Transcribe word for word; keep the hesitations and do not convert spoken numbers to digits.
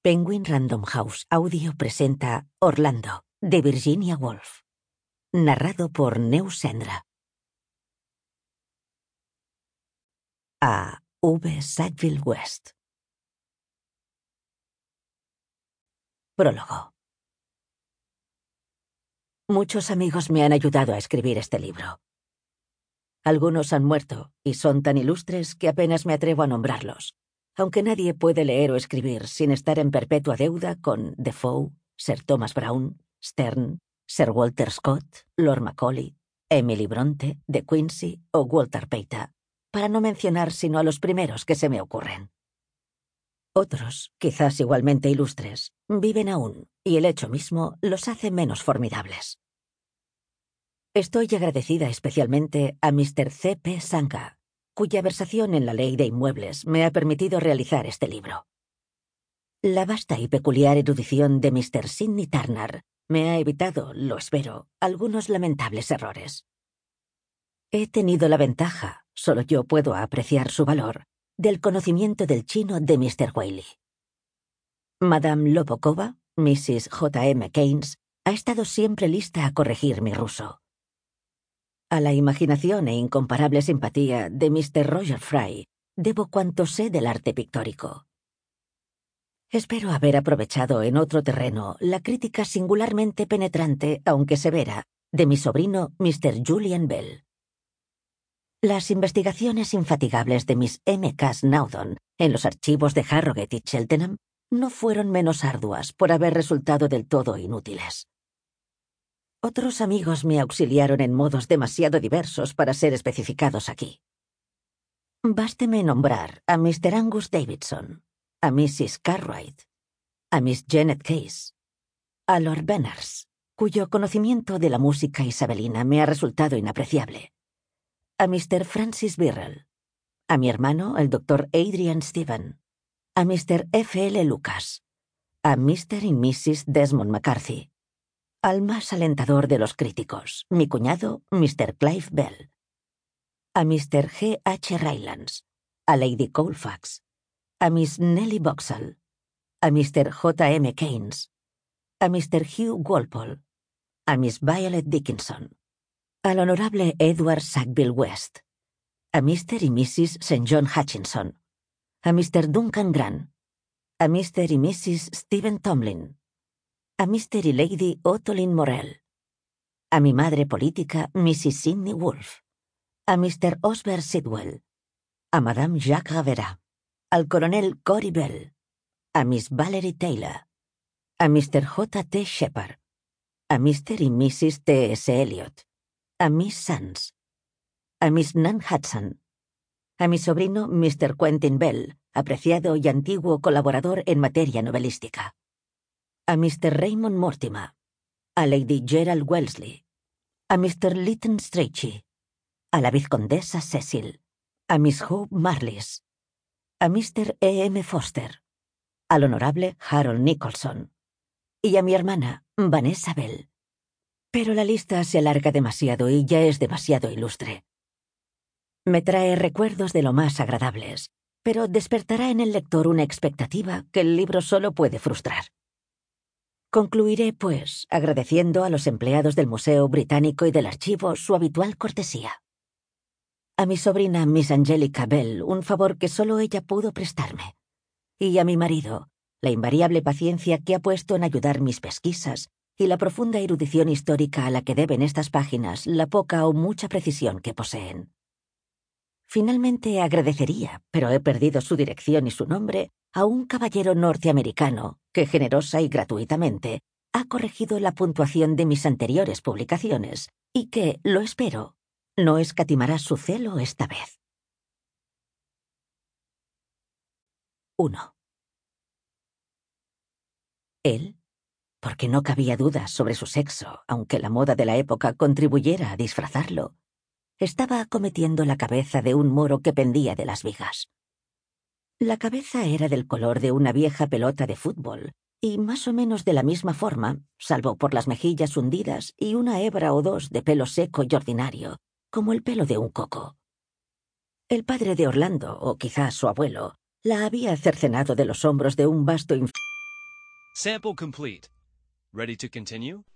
Penguin Random House Audio presenta Orlando, de Virginia Woolf. Narrado por Neus Sendra. A. V. Sackville West. Prólogo. Muchos amigos me han ayudado a escribir este libro. Algunos han muerto y son tan ilustres que apenas me atrevo a nombrarlos, aunque nadie puede leer o escribir sin estar en perpetua deuda con Defoe, Sir Thomas Browne, Sterne, Sir Walter Scott, Lord Macaulay, Emily Bronte, De Quincey o Walter Pater, para no mencionar sino a los primeros que se me ocurren. Otros, quizás igualmente ilustres, viven aún, y el hecho mismo los hace menos formidables. Estoy agradecida especialmente a mister C. P. Sanga, cuya versación en la ley de inmuebles me ha permitido realizar este libro. La vasta y peculiar erudición de mister Sidney Turner me ha evitado, lo espero, algunos lamentables errores. He tenido la ventaja, solo yo puedo apreciar su valor, del conocimiento del chino de mister Whaley. Madame Lobokova, missus J. M. Keynes, ha estado siempre lista a corregir mi ruso. A la imaginación e incomparable simpatía de mister Roger Fry debo cuanto sé del arte pictórico. Espero haber aprovechado en otro terreno la crítica singularmente penetrante, aunque severa, de mi sobrino mister Julian Bell. Las investigaciones infatigables de miss M. K. Snowdon en los archivos de Harrogate y Cheltenham no fueron menos arduas por haber resultado del todo inútiles. Otros amigos me auxiliaron en modos demasiado diversos para ser especificados aquí. Básteme nombrar a mister Angus Davidson, a missus Cartwright, a miss Janet Case, a Lord Berners, cuyo conocimiento de la música isabelina me ha resultado inapreciable, a mister Francis Birrell, a mi hermano, el doctor Adrian Stephen, a mister F. L. Lucas, a mister y missus Desmond McCarthy, al más alentador de los críticos, mi cuñado, mister Clive Bell, a mister G. H. Rylance, a Lady Colfax, a miss Nellie Vauxhall, a mister J. M. Keynes, a mister Hugh Walpole, a miss Violet Dickinson, al honorable Edward Sackville West, a mister y missus Saint John Hutchinson, a mister Duncan Grant, a mister y missus Stephen Tomlin, a mister y Lady Otolin Morell, a mi madre política, missus Sidney Woolf, a mister Osbert Sidwell, a madame Jacques Ravera, al coronel Cory Bell, a miss Valerie Taylor, a mister J. T. Shepard, a mister y missus T. S. Eliot, a miss Sands, a miss Nan Hudson, a mi sobrino mister Quentin Bell, apreciado y antiguo colaborador en materia novelística, a mister Raymond Mortimer, a Lady Gerald Wellesley, a mister Lytton Strachey, a la vizcondesa Cecil, a miss Hope Marlis, a mister E. M. Foster, al honorable Harold Nicholson y a mi hermana Vanessa Bell. Pero la lista se alarga demasiado y ya es demasiado ilustre. Me trae recuerdos de lo más agradables, pero despertará en el lector una expectativa que el libro solo puede frustrar. Concluiré, pues, agradeciendo a los empleados del Museo Británico y del Archivo su habitual cortesía. A mi sobrina Miss Angelica Bell un favor que solo ella pudo prestarme. Y a mi marido, la invariable paciencia que ha puesto en ayudar mis pesquisas y la profunda erudición histórica a la que deben estas páginas la poca o mucha precisión que poseen. Finalmente agradecería, pero he perdido su dirección y su nombre, a un caballero norteamericano que generosa y gratuitamente ha corregido la puntuación de mis anteriores publicaciones y que, lo espero, no escatimará su celo esta vez. uno. Él, porque no cabía dudas sobre su sexo, aunque la moda de la época contribuyera a disfrazarlo, estaba acometiendo la cabeza de un moro que pendía de las vigas. La cabeza era del color de una vieja pelota de fútbol y más o menos de la misma forma, salvo por las mejillas hundidas y una hebra o dos de pelo seco y ordinario, como el pelo de un coco. El padre de Orlando, o quizás su abuelo, la había cercenado de los hombros de un vasto inf... Sample complete. Ready to continue?